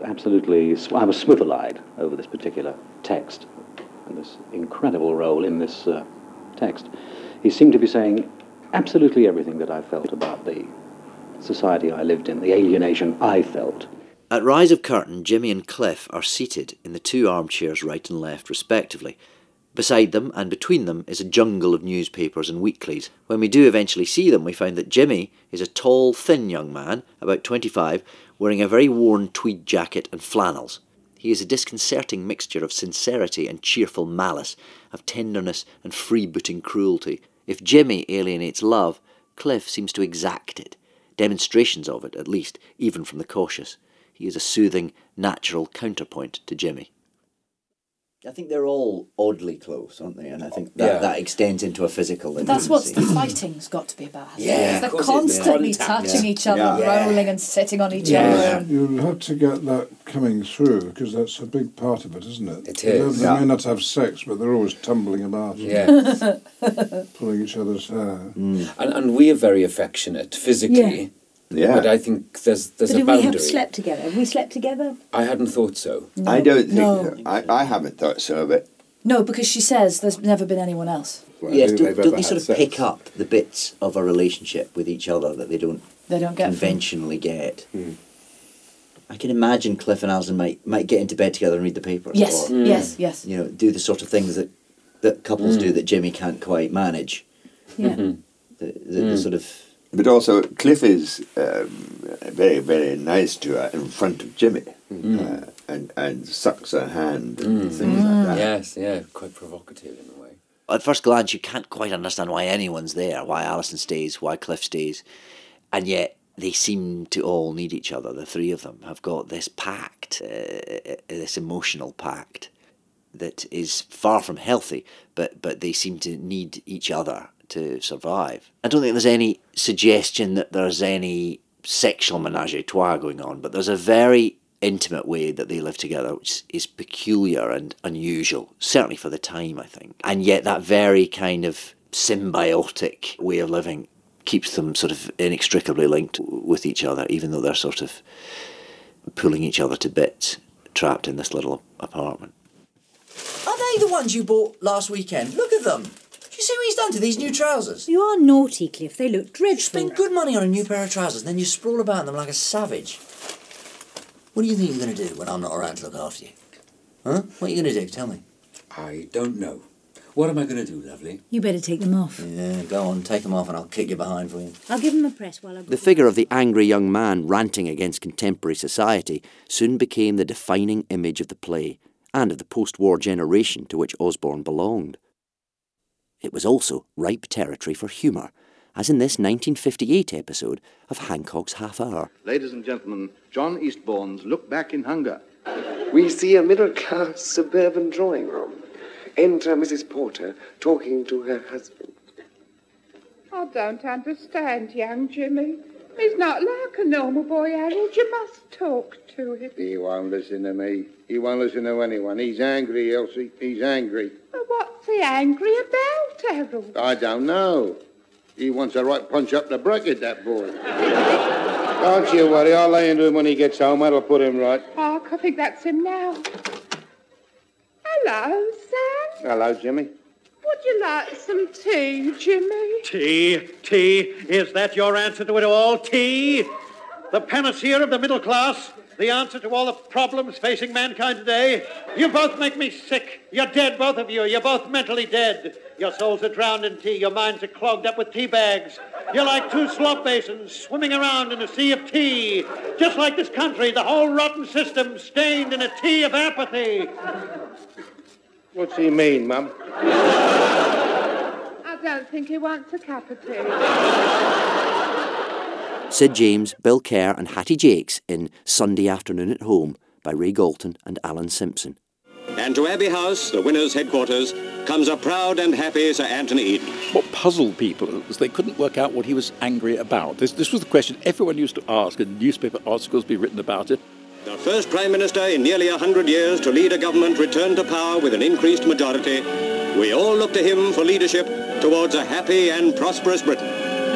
I was swivel-eyed over this particular text and this incredible role in this text. He seemed to be saying absolutely everything that I felt about the society I lived in, the alienation I felt. At Rise of Curtain, Jimmy and Cliff are seated in the two armchairs right and left, respectively. Beside them and between them is a jungle of newspapers and weeklies. When we do eventually see them, we find that Jimmy is a tall, thin young man, about 25, wearing a very worn tweed jacket and flannels. He is a disconcerting mixture of sincerity and cheerful malice, of tenderness and freebooting cruelty. If Jimmy alienates love, Cliff seems to exact it. Demonstrations of it, at least, even from the cautious. He is a soothing, natural counterpoint to Jimmy. I think they're all oddly close, aren't they? And I think that extends into a physical But that's what the fighting's got to be about. Yeah, they're constantly touching each other, rolling and sitting on each other. You'll have to get that coming through, because that's a big part of it, isn't it? It is. They may not have sex, but they're always tumbling about. Yeah. Pulling each other's hair. And we are very affectionate physically. Yeah. But I think there's But a have boundary. we have slept together? Have we slept together? I hadn't thought so. No. I don't think No. so. I haven't thought so, but No, because she says there's never been anyone else. Yes, don't they sort of pick up the bits of a relationship with each other that they don't get conventionally get? I can imagine Cliff and Alison might get into bed together and read the papers. Yes, or, yes. You know, do the sort of things that couples do that Jimmy can't quite manage. Yeah. The sort of... But also, Cliff is very, very nice to her in front of Jimmy, and sucks her hand and things like that. Yes, yeah, quite provocative in a way. At first glance, you can't quite understand why anyone's there, why Alison stays, why Cliff stays, and yet they seem to all need each other. The three of them have got this pact, this emotional pact, that is far from healthy, but they seem to need each other to survive. I don't think there's any suggestion that there's any sexual menage a trois going on, but there's a very intimate way that they live together, which is peculiar and unusual, certainly for the time, I think. And yet that very kind of symbiotic way of living keeps them sort of inextricably linked with each other, even though they're sort of pulling each other to bits, trapped in this little apartment. Are they the ones you bought last weekend? Look at them. Do you see what he's done to these new trousers? You are naughty, Cliff. They look dreadful. You spend good money on a new pair of trousers, and then you sprawl about in them like a savage. What do you think you're going to do when I'm not around to look after you? Huh? What are you going to do? Tell me. I don't know. What am I going to do, lovely? You better take them off. Yeah, go on, take them off and I'll kick you behind for you. I'll give them a press while I go. The figure of the angry young man ranting against contemporary society soon became the defining image of the play and of the post-war generation to which Osborne belonged. It was also ripe territory for humour, as in this 1958 episode of Hancock's Half Hour. Ladies and gentlemen, John Eastbourne's Look Back in Hunger. We see a middle-class suburban drawing room. Enter Mrs. Porter talking to her husband. I don't understand, young Jimmy. He's not like a normal boy, Harold. You must talk to him. He won't listen to me. He won't listen to anyone. He's angry, Elsie. He's angry. Well, what's he angry about, Harold? I don't know. He wants a right punch up the bracket, that boy. Don't you worry. I'll lay into him when he gets home. That'll put him right. Oh, I think that's him now. Hello, Sam. Hello, Jimmy. Would you like some tea, Jimmy? Tea? Tea? Is that your answer to it all? Tea? The panacea of the middle class? The answer to all the problems facing mankind today? You both make me sick. You're dead, both of you. You're both mentally dead. Your souls are drowned in tea. Your minds are clogged up with tea bags. You're like two slop basins swimming around in a sea of tea. Just like this country, the whole rotten system stained in a tea of apathy. What's he mean, Mum? I don't think he wants a cup of tea. Sid James, Bill Kerr and Hattie Jakes in Sunday Afternoon at Home by Ray Galton and Alan Simpson. And to Abbey House, the winner's headquarters, comes a proud and happy Sir Anthony Eden. What puzzled people was they couldn't work out what he was angry about. This was the question everyone used to ask, and newspaper articles be written about it. The first Prime Minister in nearly 100 years to lead a government returned to power with an increased majority. We all look to him for leadership towards a happy and prosperous Britain.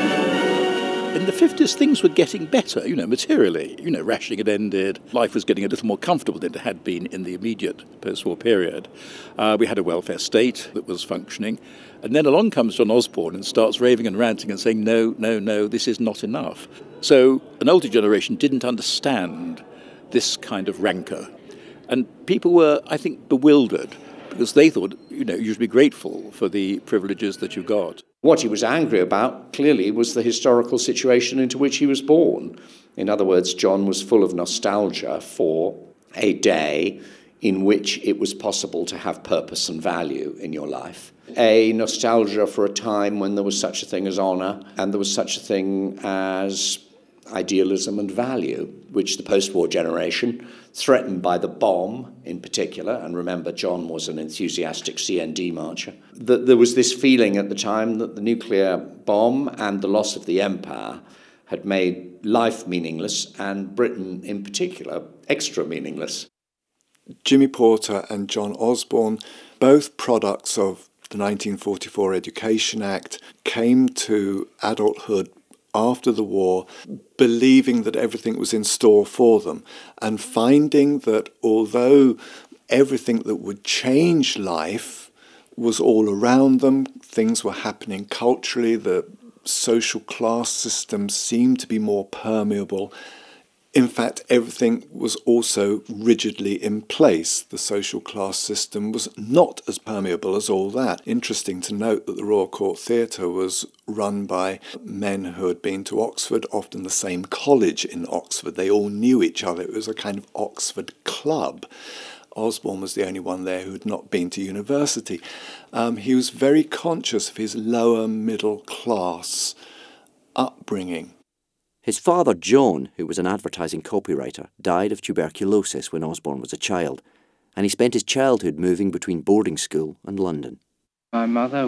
In the 50s, things were getting better, materially. Rationing had ended. Life was getting a little more comfortable than it had been in the immediate post-war period. We had a welfare state that was functioning. And then along comes John Osborne and starts raving and ranting and saying, no, this is not enough. So an older generation didn't understand this kind of rancour. And people were, I think, bewildered because they thought, you should be grateful for the privileges that you got. What he was angry about, clearly, was the historical situation into which he was born. In other words, John was full of nostalgia for a day in which it was possible to have purpose and value in your life. A nostalgia for a time when there was such a thing as honour and there was such a thing as idealism and value, which the post-war generation, threatened by the bomb in particular, and remember John was an enthusiastic CND marcher, that there was this feeling at the time that the nuclear bomb and the loss of the empire had made life meaningless, and Britain in particular extra meaningless. Jimmy Porter and John Osborne, both products of the 1944 Education Act, came to adulthood after the war, believing that everything was in store for them and finding that although everything that would change life was all around them, things were happening culturally, the social class system seemed to be more permeable. In fact, everything was also rigidly in place. The social class system was not as permeable as all that. Interesting to note that the Royal Court Theatre was run by men who had been to Oxford, often the same college in Oxford. They all knew each other. It was a kind of Oxford club. Osborne was the only one there who had not been to university. He was very conscious of his lower middle class upbringing. His father, John, who was an advertising copywriter, died of tuberculosis when Osborne was a child, and he spent his childhood moving between boarding school and London. My mother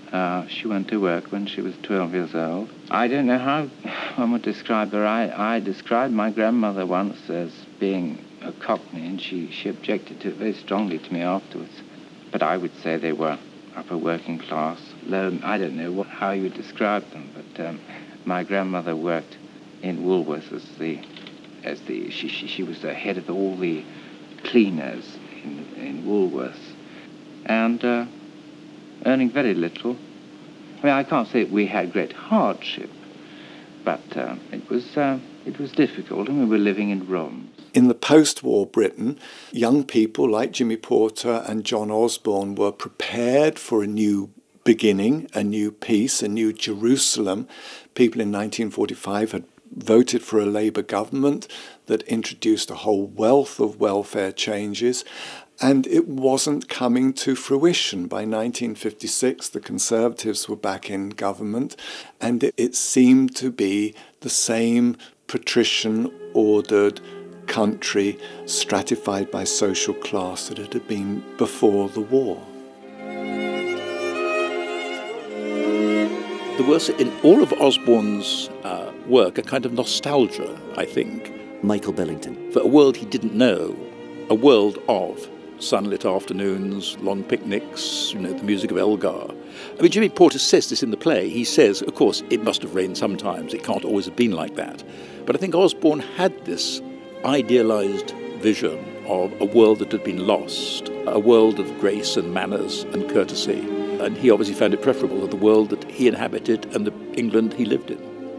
she went to work when she was 12 years old. I don't know how one would describe her. I described my grandmother once as being a Cockney, and she objected to it very strongly to me afterwards. But I would say they were upper working class, low. I don't know how you would describe them, but my grandmother worked in Woolworths she was the head of all the cleaners in Woolworths, and earning very little. I mean, I can't say we had great hardship, but it was difficult, and we were living in rooms. In the post-war Britain, young people like Jimmy Porter and John Osborne were prepared for a new beginning, a new peace, a new Jerusalem. People in 1945 had voted for a Labour government that introduced a whole wealth of welfare changes, and it wasn't coming to fruition. By 1956, the Conservatives were back in government, and it seemed to be the same patrician-ordered country stratified by social class that it had been before the war. There was, in all of Osborne's work, a kind of nostalgia, I think. Michael Billington. For a world he didn't know, a world of sunlit afternoons, long picnics, the music of Elgar. I mean, Jimmy Porter says this in the play. He says, of course, it must have rained sometimes. It can't always have been like that. But I think Osborne had this idealised vision of a world that had been lost. a world of grace and manners and courtesy. And he obviously found it preferable to the world that he inhabited and the England he lived in.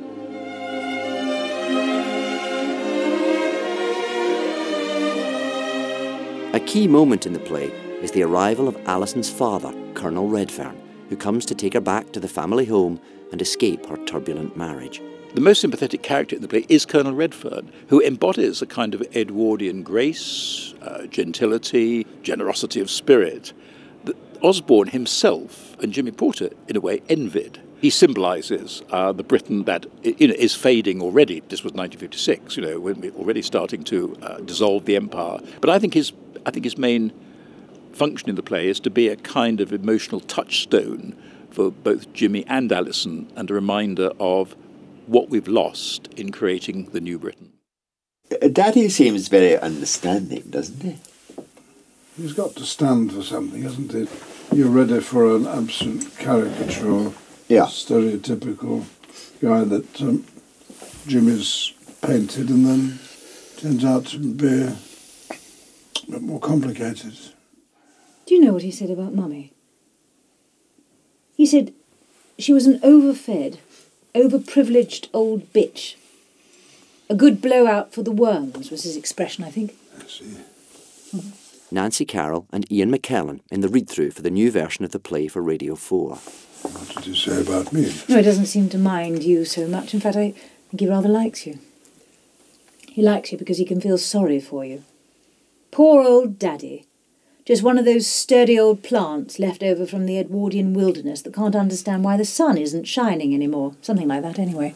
A key moment in the play is the arrival of Alison's father, Colonel Redfern, who comes to take her back to the family home and escape her turbulent marriage. The most sympathetic character in the play is Colonel Redfern, who embodies a kind of Edwardian grace, gentility, generosity of spirit that Osborne himself and Jimmy Porter, in a way, envied. He symbolises the Britain that is fading already. This was 1956, when we're already starting to dissolve the empire. But I think his main function in the play is to be a kind of emotional touchstone for both Jimmy and Alison, and a reminder of what we've lost in creating the new Britain. Daddy seems very understanding, doesn't he? He's got to stand for something, hasn't he? You're ready for an absolute caricature, stereotypical guy that Jimmy's painted, and then turns out to be a bit more complicated. Do you know what he said about Mummy? He said she was an overfed, overprivileged old bitch. A good blowout for the worms was his expression, I think. I see. Nancy Carroll and Ian McKellen in the read-through for the new version of the play for Radio 4. What did he say about me? No, he doesn't seem to mind you so much. In fact, I think he rather likes you. He likes you because he can feel sorry for you. Poor old Daddy. Just one of those sturdy old plants left over from the Edwardian wilderness that can't understand why the sun isn't shining anymore. Something like that, anyway.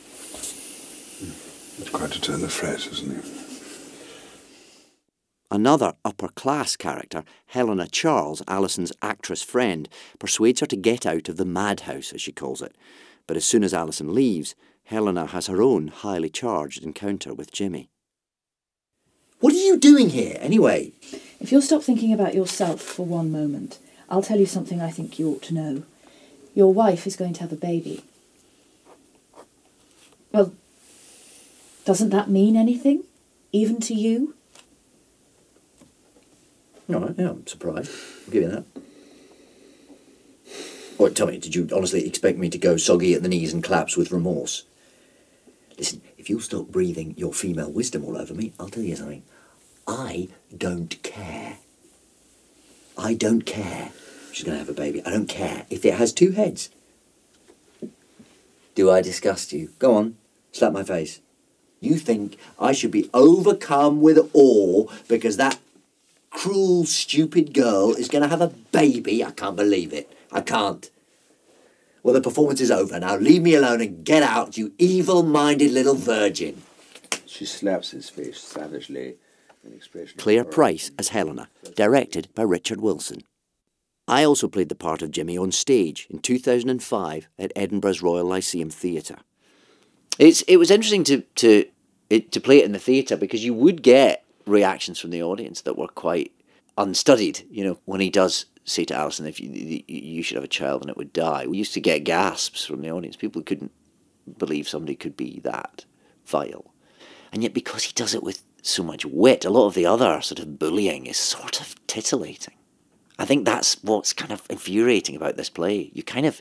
It's quite to turn the phrase, isn't he? Another upper-class character, Helena Charles, Alison's actress friend, persuades her to get out of the madhouse, as she calls it. But as soon as Alison leaves, Helena has her own highly charged encounter with Jimmy. What are you doing here, anyway? If you'll stop thinking about yourself for one moment, I'll tell you something I think you ought to know. Your wife is going to have a baby. Well, doesn't that mean anything? Even to you? No, yeah, I'm surprised. I'll give you that. What, tell me, did you honestly expect me to go soggy at the knees and collapse with remorse? Listen, if you'll stop breathing your female wisdom all over me, I'll tell you something. I don't care. I don't care. She's going to have a baby. I don't care if it has two heads. Do I disgust you? Go on, slap my face. You think I should be overcome with awe because that cruel, stupid girl is going to have a baby? I can't believe it. I can't. Well, the performance is over. Now leave me alone and get out, you evil-minded little virgin. She slaps his face savagely. Claire Price as Helena, directed by Richard Wilson. I also played the part of Jimmy on stage in 2005 at Edinburgh's Royal Lyceum Theatre. It was interesting to play it in the theatre because you would get reactions from the audience that were quite unstudied. When he does say to Alison, if you should have a child and it would die, we used to get gasps from the audience. People couldn't believe somebody could be that vile. And yet because he does it with so much wit, a lot of the other sort of bullying is sort of titillating. I think that's what's kind of infuriating about this play.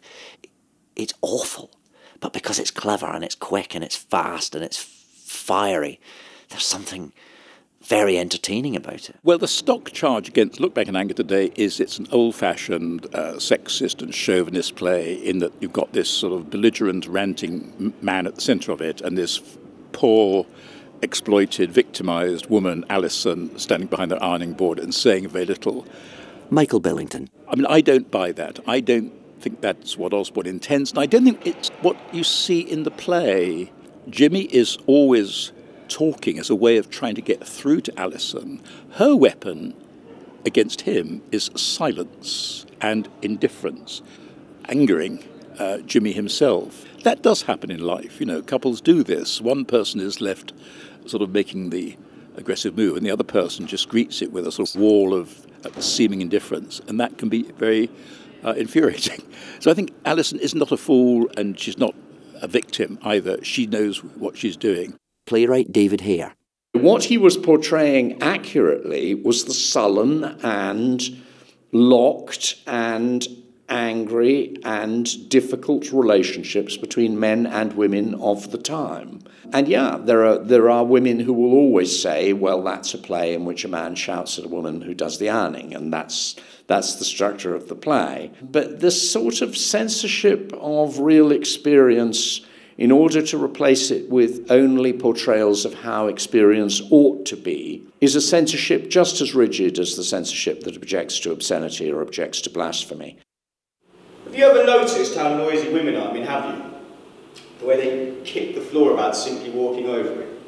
It's awful, but because it's clever and it's quick and it's fast and it's fiery, there's something very entertaining about it. Well, the stock charge against Look Back in Anger Today is it's an old-fashioned sexist and chauvinist play in that you've got this sort of belligerent, ranting man at the centre of it and this poor, exploited, victimised woman, Alison, standing behind their ironing board and saying very little. Michael Billington. I mean, I don't buy that. I don't think that's what Osborne intends, and I don't think it's what you see in the play. Jimmy is always talking as a way of trying to get through to Alison. Her weapon against him is silence and indifference, angering Jimmy himself. That does happen in life. Couples do this. One person is left sort of making the aggressive move and the other person just greets it with a sort of wall of seeming indifference, and that can be very infuriating. So I think Alison is not a fool and she's not a victim either. She knows what she's doing. Playwright David Hare. What he was portraying accurately was the sullen and locked and angry and difficult relationships between men and women of the time. And yeah, there are women who will always say, well, that's a play in which a man shouts at a woman who does the ironing, and that's the structure of the play. But this sort of censorship of real experience in order to replace it with only portrayals of how experience ought to be is a censorship just as rigid as the censorship that objects to obscenity or objects to blasphemy. Have you ever noticed how noisy women are? I mean, have you? The way they kick the floor about simply walking over it.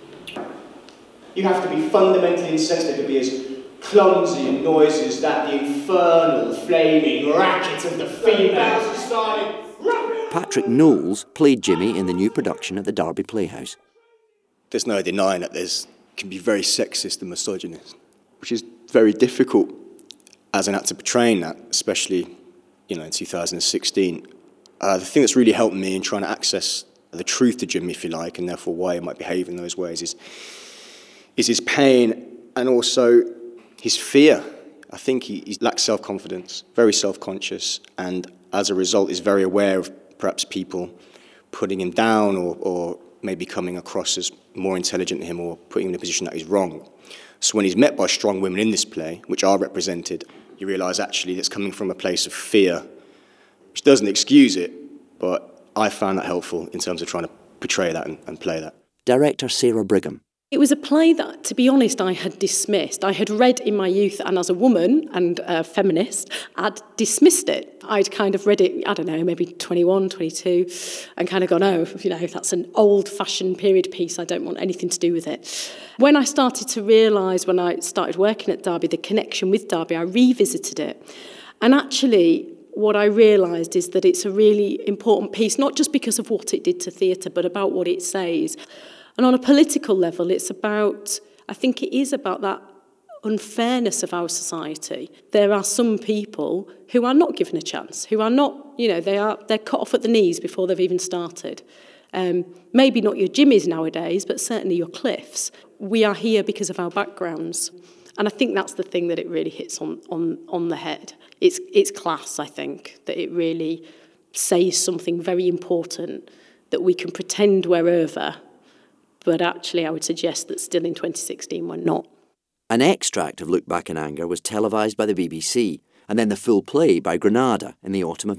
You have to be fundamentally insensitive to be as clumsy and noisy as that, the infernal, flaming racket of the females who started... Patrick Knowles played Jimmy in the new production at the Derby Playhouse. There's no denying that can be very sexist and misogynist, which is very difficult as an actor portraying that, especially, in 2016. The thing that's really helped me in trying to access the truth to Jimmy, if you like, and therefore why he might behave in those ways, is his pain and also his fear. I think he lacks self-confidence, very self-conscious, and as a result is very aware of perhaps people putting him down or maybe coming across as more intelligent than him or putting him in a position that he's wrong. So when he's met by strong women in this play, which are represented, you realise actually that's coming from a place of fear, which doesn't excuse it, but I found that helpful in terms of trying to portray that and play that. Director Sarah Brigham. It was a play that, to be honest, I had dismissed. I had read in my youth, and as a woman and a feminist, I'd dismissed it. I'd kind of read it, I don't know, maybe 21, 22, and kind of gone, that's an old-fashioned period piece. I don't want anything to do with it. When I started to realise, when I started working at Derby, the connection with Derby, I revisited it. And actually, what I realised is that it's a really important piece, not just because of what it did to theatre, but about what it says. And on a political level, I think it is about that unfairness of our society. There are some people who are not given a chance, who are not, they're cut off at the knees before they've even started. Maybe not your Jimmys nowadays, but certainly your Cliffs. We are here because of our backgrounds. And I think that's the thing that it really hits on the head. It's class, I think, that it really says something very important that we can pretend we're over, but actually I would suggest that still in 2016 we're not. An extract of Look Back in Anger was televised by the BBC, and then the full play by Granada in the autumn of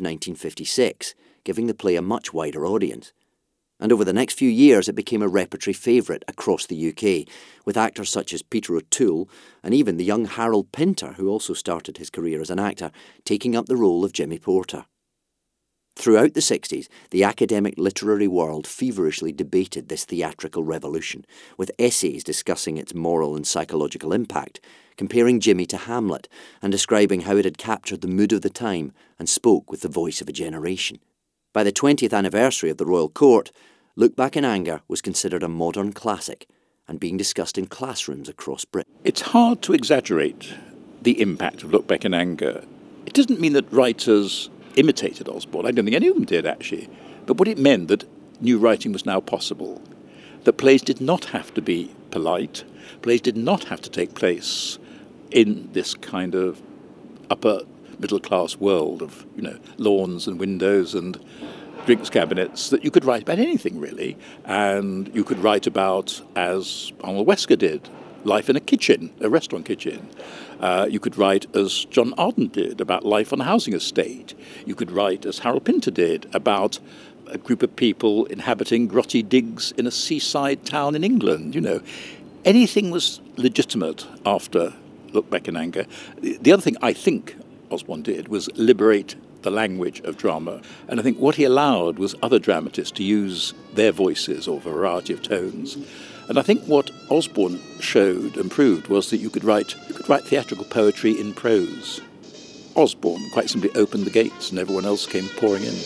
1956, giving the play a much wider audience. And over the next few years it became a repertory favourite across the UK, with actors such as Peter O'Toole and even the young Harold Pinter, who also started his career as an actor, taking up the role of Jimmy Porter. Throughout the 60s, the academic literary world feverishly debated this theatrical revolution, with essays discussing its moral and psychological impact, comparing Jimmy to Hamlet, and describing how it had captured the mood of the time and spoke with the voice of a generation. By the 20th anniversary of the Royal Court, Look Back in Anger was considered a modern classic and being discussed in classrooms across Britain. It's hard to exaggerate the impact of Look Back in Anger. It doesn't mean that writers imitated Osborne. I don't think any of them did, actually. But what it meant that new writing was now possible. That plays did not have to be polite. Plays did not have to take place in this kind of upper middle-class world of, lawns and windows and drinks cabinets, that you could write about anything, really. And you could write about, as Arnold Wesker did, life in a kitchen, a restaurant kitchen. You could write, as John Arden did, about life on a housing estate. You could write, as Harold Pinter did, about a group of people inhabiting grotty digs in a seaside town in England. Anything was legitimate after Look Back in Anger. The other thing I think Osborne did was liberate the language of drama. And I think what he allowed was other dramatists to use their voices or variety of tones. And I think what Osborne showed and proved was that you could write theatrical poetry in prose. Osborne quite simply opened the gates and everyone else came pouring in.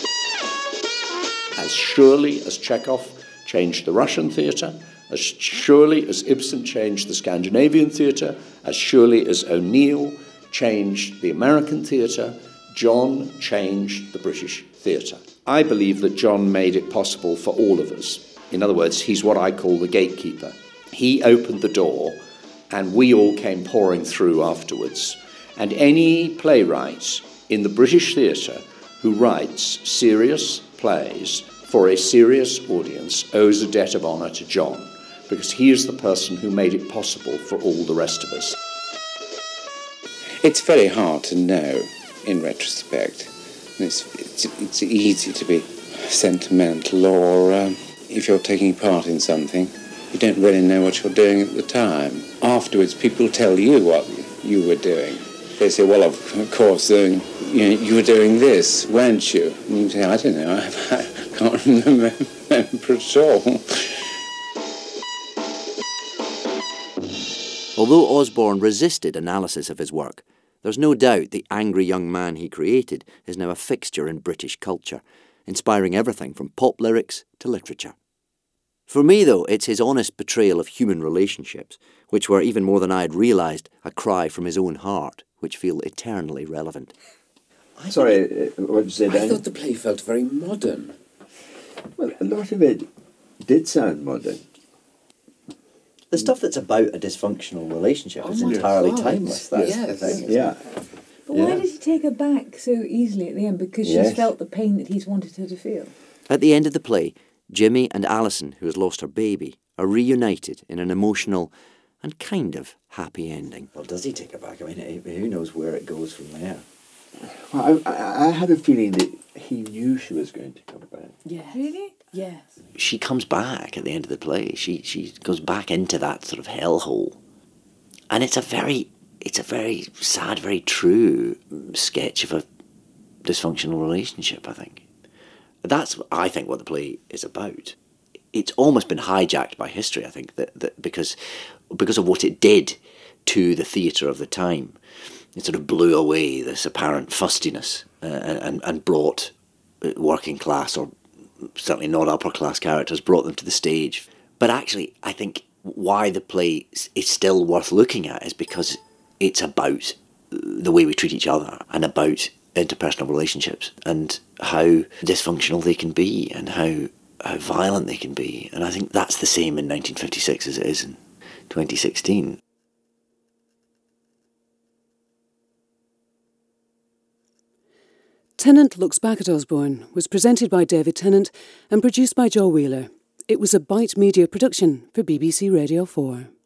As surely as Chekhov changed the Russian theatre, as surely as Ibsen changed the Scandinavian theatre, as surely as O'Neill changed the American theatre, John changed the British theatre. I believe that John made it possible for all of us. In other words, he's what I call the gatekeeper. He opened the door, and we all came pouring through afterwards. And any playwright in the British theatre who writes serious plays for a serious audience owes a debt of honour to John, because he is the person who made it possible for all the rest of us. It's very hard to know in retrospect. It's easy to be sentimental, or if you're taking part in something, you don't really know what you're doing at the time. Afterwards, people tell you what you were doing. They say, well, of course, you were doing this, weren't you? And you say, I don't know, I can't remember at all. Although Osborne resisted analysis of his work, there's no doubt the angry young man he created is now a fixture in British culture, inspiring everything from pop lyrics to literature. For me, though, it's his honest portrayal of human relationships, which were, even more than I had realised, a cry from his own heart, which feel eternally relevant. Sorry, what did you say, Dan? I thought the play felt very modern. Well, a lot of it did sound modern. The stuff that's about a dysfunctional relationship is entirely timeless. That's the thing. Yeah. But why did he take her back so easily at the end? Because she's felt the pain that he's wanted her to feel. At the end of the play, Jimmy and Alison, who has lost her baby, are reunited in an emotional and kind of happy ending. Well, does he take her back? I mean, who knows where it goes from there? Well, I had a feeling that he knew she was going to come back. Yeah. Really? Yes. She comes back at the end of the play. She goes back into that sort of hellhole. And it's a very sad, very true sketch of a dysfunctional relationship, I think. That's, I think, what the play is about. It's almost been hijacked by history, I think, that because of what it did to the theatre of the time. It sort of blew away this apparent fustiness and brought working class, or certainly not upper class characters, brought them to the stage. But actually, I think why the play is still worth looking at is because it's about the way we treat each other and about interpersonal relationships and how dysfunctional they can be and how violent they can be. And I think that's the same in 1956 as it is in 2016. Tennant Looks Back at Osborne was presented by David Tennant and produced by Joe Wheeler. It was a Byte Media production for BBC Radio 4.